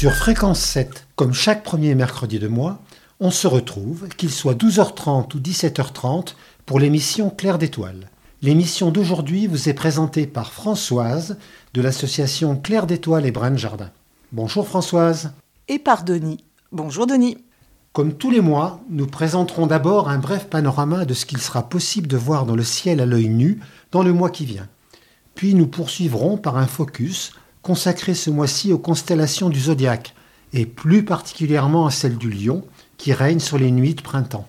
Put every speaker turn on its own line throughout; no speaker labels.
Sur Fréquence 7, comme chaque premier mercredi de mois, on se retrouve, qu'il soit 12h30 ou 17h30, pour l'émission Clair d'étoiles. L'émission d'aujourd'hui vous est présentée par Françoise de l'association Clair d'étoiles et Brun de Jardin. Bonjour Françoise.
Et par Denis. Bonjour Denis.
Comme tous les mois, nous présenterons d'abord un bref panorama de ce qu'il sera possible de voir dans le ciel à l'œil nu dans le mois qui vient. Puis nous poursuivrons par un focus consacré ce mois-ci aux constellations du zodiaque, et plus particulièrement à celle du Lion, qui règne sur les nuits de printemps.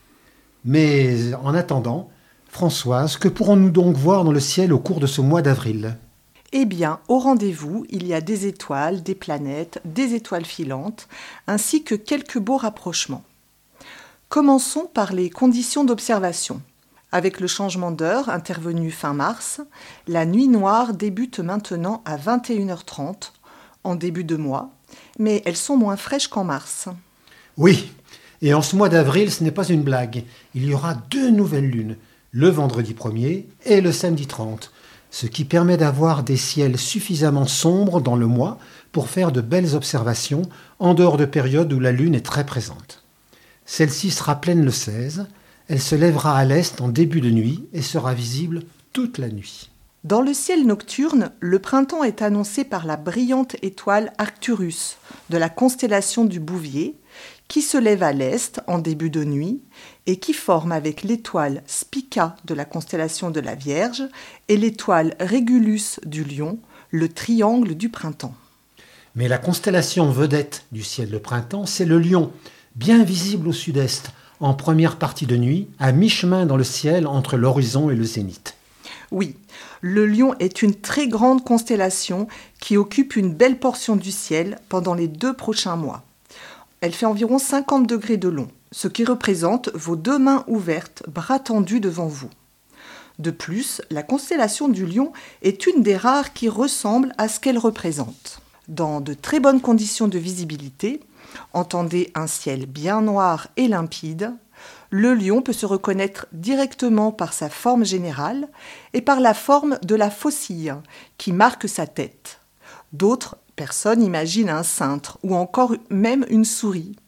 Mais en attendant, Françoise, que pourrons-nous donc voir dans le ciel au cours de ce mois d'avril ?
Eh bien, au rendez-vous, il y a des étoiles, des planètes, des étoiles filantes, ainsi que quelques beaux rapprochements. Commençons par les conditions d'observation. Avec le changement d'heure intervenu fin mars, la nuit noire débute maintenant à 21h30, en début de mois, mais elles sont moins fraîches qu'en mars.
Oui, et en ce mois d'avril, ce n'est pas une blague. Il y aura 2 nouvelles lunes, le vendredi 1er et le samedi 30, ce qui permet d'avoir des ciels suffisamment sombres dans le mois pour faire de belles observations en dehors de périodes où la lune est très présente. Celle-ci sera pleine le 16. Elle se lèvera à l'est en début de nuit et sera visible toute la nuit.
Dans le ciel nocturne, le printemps est annoncé par la brillante étoile Arcturus de la constellation du Bouvier, qui se lève à l'est en début de nuit et qui forme avec l'étoile Spica de la constellation de la Vierge et l'étoile Régulus du Lion, le triangle du printemps.
Mais la constellation vedette du ciel de printemps, c'est le Lion, bien visible au sud-est, en première partie de nuit, à mi-chemin dans le ciel entre l'horizon et le zénith.
Oui, le Lion est une très grande constellation qui occupe une belle portion du ciel pendant les 2 prochains mois. Elle fait environ 50 degrés de long, ce qui représente vos 2 mains ouvertes, bras tendus devant vous. De plus, la constellation du Lion est une des rares qui ressemble à ce qu'elle représente. Dans de très bonnes conditions de visibilité, entendez un ciel bien noir et limpide, le lion peut se reconnaître directement par sa forme générale et par la forme de la faucille qui marque sa tête. D'autres personnes imaginent un cintre ou encore même une souris.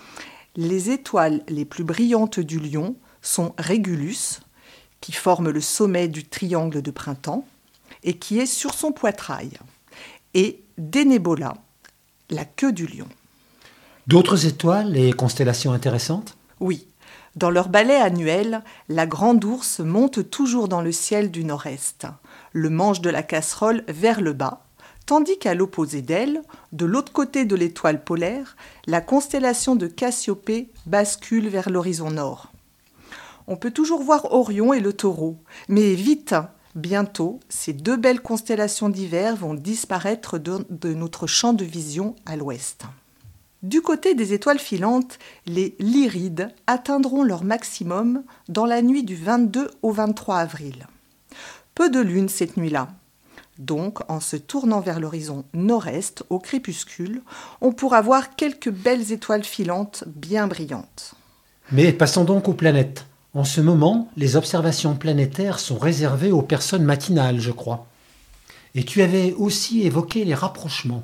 Les étoiles les plus brillantes du lion sont Régulus, qui forme le sommet du triangle de printemps et qui est sur son poitrail, et Denebola, la queue du lion.
D'autres étoiles et constellations intéressantes ?
Oui, dans leur balai annuel, la grande ourse monte toujours dans le ciel du nord-est, le manche de la casserole vers le bas, tandis qu'à l'opposé d'elle, de l'autre côté de l'étoile polaire, la constellation de Cassiopée bascule vers l'horizon nord. On peut toujours voir Orion et le Taureau, mais vite, bientôt, ces 2 belles constellations d'hiver vont disparaître de notre champ de vision à l'ouest. Du côté des étoiles filantes, les Lyrides atteindront leur maximum dans la nuit du 22 au 23 avril. Peu de lune cette nuit-là. Donc, en se tournant vers l'horizon nord-est, au crépuscule, on pourra voir quelques belles étoiles filantes bien brillantes.
Mais passons donc aux planètes. En ce moment, les observations planétaires sont réservées aux personnes matinales, je crois. Et tu avais aussi évoqué les rapprochements.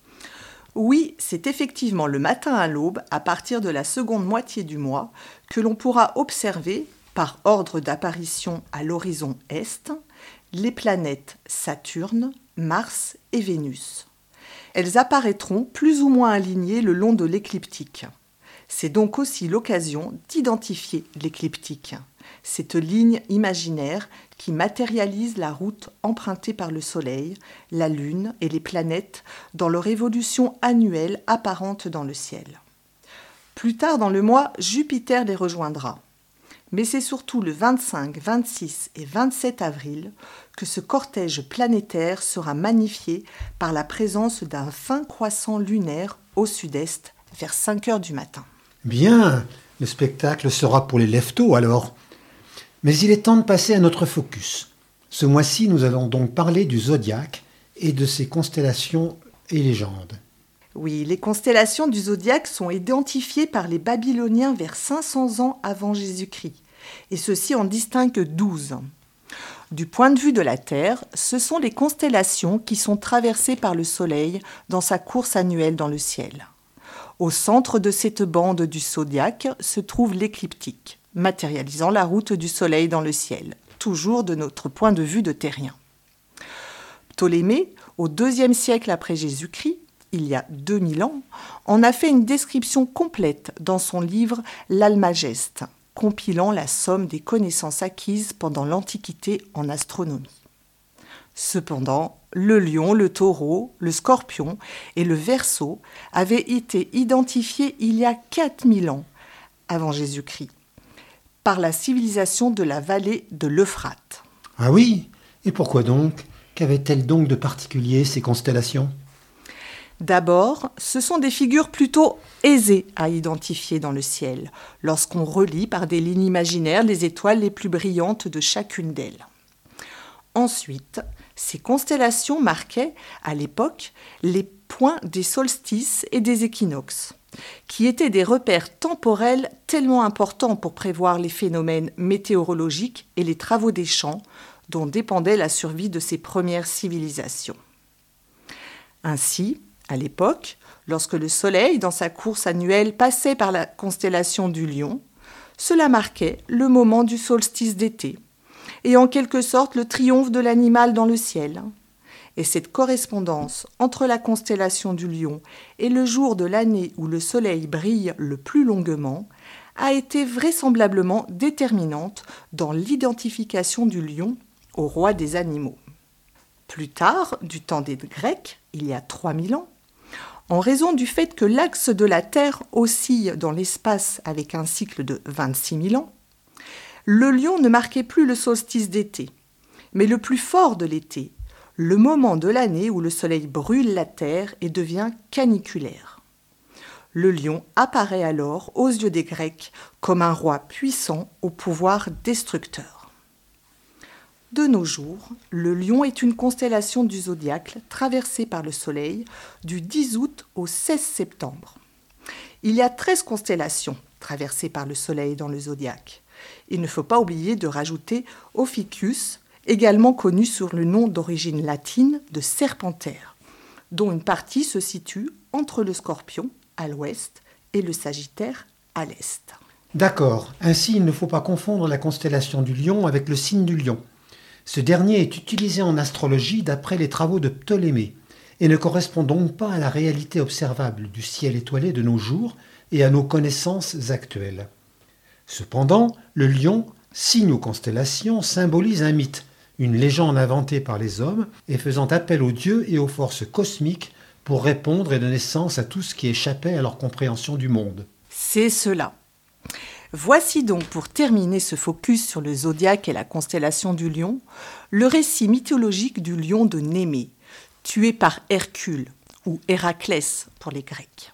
Oui, c'est effectivement le matin à l'aube, à partir de la seconde moitié du mois, que l'on pourra observer, par ordre d'apparition à l'horizon est, les planètes Saturne, Mars et Vénus. Elles apparaîtront plus ou moins alignées le long de l'écliptique. C'est donc aussi l'occasion d'identifier l'écliptique, cette ligne imaginaire qui matérialise la route empruntée par le Soleil, la Lune et les planètes dans leur évolution annuelle apparente dans le ciel. Plus tard dans le mois, Jupiter les rejoindra. Mais c'est surtout le 25, 26 et 27 avril que ce cortège planétaire sera magnifié par la présence d'un fin croissant lunaire au sud-est vers 5 heures du matin.
Bien, le spectacle sera pour les lève-tôt alors. Mais il est temps de passer à notre focus. Ce mois-ci, nous allons donc parler du zodiaque et de ses constellations et légendes.
Oui, les constellations du zodiaque sont identifiées par les Babyloniens vers 500 ans avant Jésus-Christ, et ceux-ci en distinguent 12. Du point de vue de la Terre, ce sont les constellations qui sont traversées par le Soleil dans sa course annuelle dans le ciel. Au centre de cette bande du zodiaque se trouve l'écliptique, matérialisant la route du Soleil dans le ciel, toujours de notre point de vue de terrien. Ptolémée, au IIe siècle après Jésus-Christ, il y a 2000 ans, en a fait une description complète dans son livre L'Almageste, compilant la somme des connaissances acquises pendant l'Antiquité en astronomie. Cependant, le lion, le taureau, le scorpion et le Verseau avaient été identifiés il y a 4000 ans avant Jésus-Christ, par la civilisation de la vallée de l'Euphrate.
Ah oui? Et pourquoi donc? Qu'avaient-elles donc de particulier, ces constellations?
D'abord, ce sont des figures plutôt aisées à identifier dans le ciel, lorsqu'on relie par des lignes imaginaires les étoiles les plus brillantes de chacune d'elles. Ensuite, ces constellations marquaient, à l'époque, les points des solstices et des équinoxes, qui étaient des repères temporels tellement importants pour prévoir les phénomènes météorologiques et les travaux des champs, dont dépendait la survie de ces premières civilisations. Ainsi, à l'époque, lorsque le Soleil, dans sa course annuelle, passait par la constellation du Lion, cela marquait le moment du solstice d'été, et en quelque sorte le triomphe de l'animal dans le ciel. Et cette correspondance entre la constellation du Lion et le jour de l'année où le Soleil brille le plus longuement a été vraisemblablement déterminante dans l'identification du lion au roi des animaux. Plus tard, du temps des Grecs, il y a 3000 ans, en raison du fait que l'axe de la Terre oscille dans l'espace avec un cycle de 26 000 ans, le lion ne marquait plus le solstice d'été, mais le plus fort de l'été, le moment de l'année où le soleil brûle la terre et devient caniculaire. Le lion apparaît alors aux yeux des Grecs comme un roi puissant au pouvoir destructeur. De nos jours, le lion est une constellation du zodiaque traversée par le soleil du 10 août au 16 septembre. Il y a 13 constellations traversées par le soleil dans le zodiaque. Il ne faut pas oublier de rajouter Ophiuchus, également connu sous le nom d'origine latine de Serpentaire, dont une partie se situe entre le Scorpion, à l'ouest, et le Sagittaire, à l'est.
D'accord. Ainsi, il ne faut pas confondre la constellation du Lion avec le signe du Lion. Ce dernier est utilisé en astrologie d'après les travaux de Ptolémée et ne correspond donc pas à la réalité observable du ciel étoilé de nos jours et à nos connaissances actuelles. Cependant, le lion, signe ou constellation, symbolise un mythe, une légende inventée par les hommes et faisant appel aux dieux et aux forces cosmiques pour répondre et donner sens à tout ce qui échappait à leur compréhension du monde.
C'est cela. Voici donc, pour terminer ce focus sur le zodiaque et la constellation du lion, le récit mythologique du lion de Némée, tué par Hercule, ou Héraclès pour les Grecs.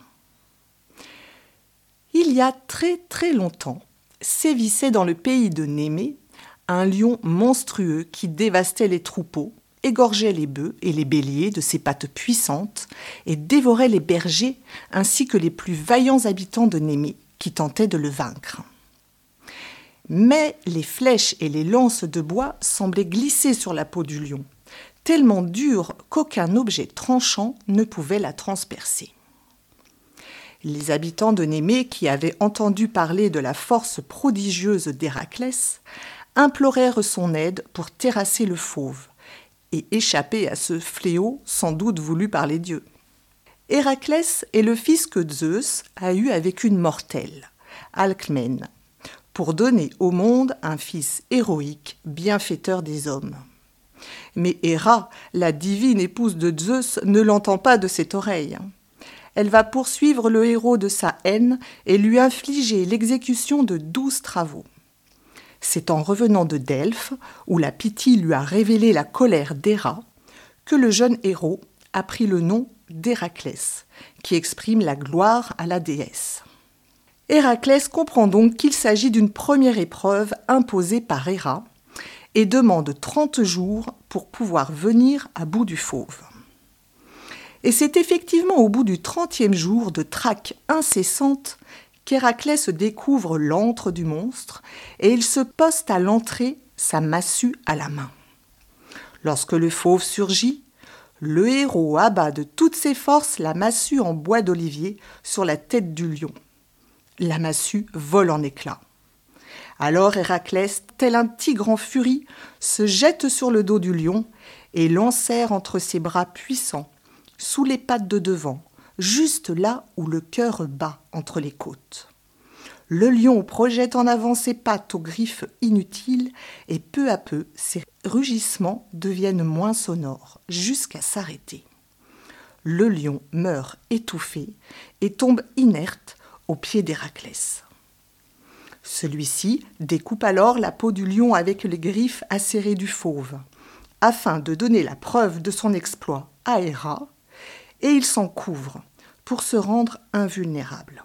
Il y a très très longtemps, sévissait dans le pays de Némée un lion monstrueux qui dévastait les troupeaux, égorgeait les bœufs et les béliers de ses pattes puissantes et dévorait les bergers ainsi que les plus vaillants habitants de Némée qui tentaient de le vaincre. Mais les flèches et les lances de bois semblaient glisser sur la peau du lion, tellement dure qu'aucun objet tranchant ne pouvait la transpercer. Les habitants de Némée, qui avaient entendu parler de la force prodigieuse d'Héraclès, implorèrent son aide pour terrasser le fauve et échapper à ce fléau sans doute voulu par les dieux. Héraclès est le fils que Zeus a eu avec une mortelle, Alcmène, pour donner au monde un fils héroïque, bienfaiteur des hommes. Mais Héra, la divine épouse de Zeus, ne l'entend pas de cette oreille. Elle va poursuivre le héros de sa haine et lui infliger l'exécution de 12 travaux. C'est en revenant de Delphes, où la Pythie lui a révélé la colère d'Héra, que le jeune héros a pris le nom d'Héraclès, qui exprime la gloire à la déesse. Héraclès comprend donc qu'il s'agit d'une première épreuve imposée par Héra et demande 30 jours pour pouvoir venir à bout du fauve. Et c'est effectivement au bout du 30e jour de traque incessante qu'Héraclès découvre l'antre du monstre et il se poste à l'entrée, sa massue à la main. Lorsque le fauve surgit, le héros abat de toutes ses forces la massue en bois d'olivier sur la tête du lion. La massue vole en éclats. Alors Héraclès, tel un tigre en furie, se jette sur le dos du lion et l'enserre entre ses bras puissants, sous les pattes de devant, juste là où le cœur bat entre les côtes. Le lion projette en avant ses pattes aux griffes inutiles et peu à peu, ses rugissements deviennent moins sonores jusqu'à s'arrêter. Le lion meurt étouffé et tombe inerte aux pieds d'Héraclès. Celui-ci découpe alors la peau du lion avec les griffes acérées du fauve, afin de donner la preuve de son exploit à Héra, et il s'en couvre pour se rendre invulnérable.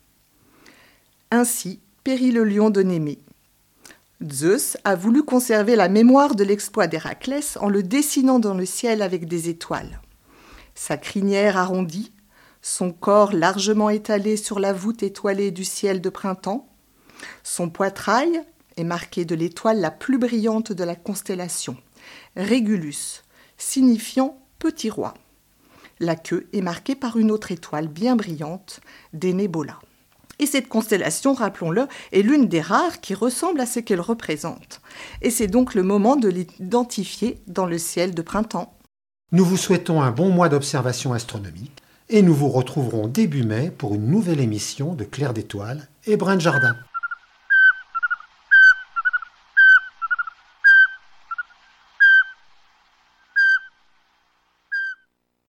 Ainsi périt le lion de Némée. Zeus a voulu conserver la mémoire de l'exploit d'Héraclès en le dessinant dans le ciel avec des étoiles. Sa crinière arrondie, son corps largement étalé sur la voûte étoilée du ciel de printemps, son poitrail est marqué de l'étoile la plus brillante de la constellation, Régulus, signifiant petit roi. La queue est marquée par une autre étoile bien brillante, Dénébola. Et cette constellation, rappelons-le, est l'une des rares qui ressemble à ce qu'elle représente. Et c'est donc le moment de l'identifier dans le ciel de printemps.
Nous vous souhaitons un bon mois d'observation astronomique et nous vous retrouverons début mai pour une nouvelle émission de Clair d'étoiles et Brin de Jardin.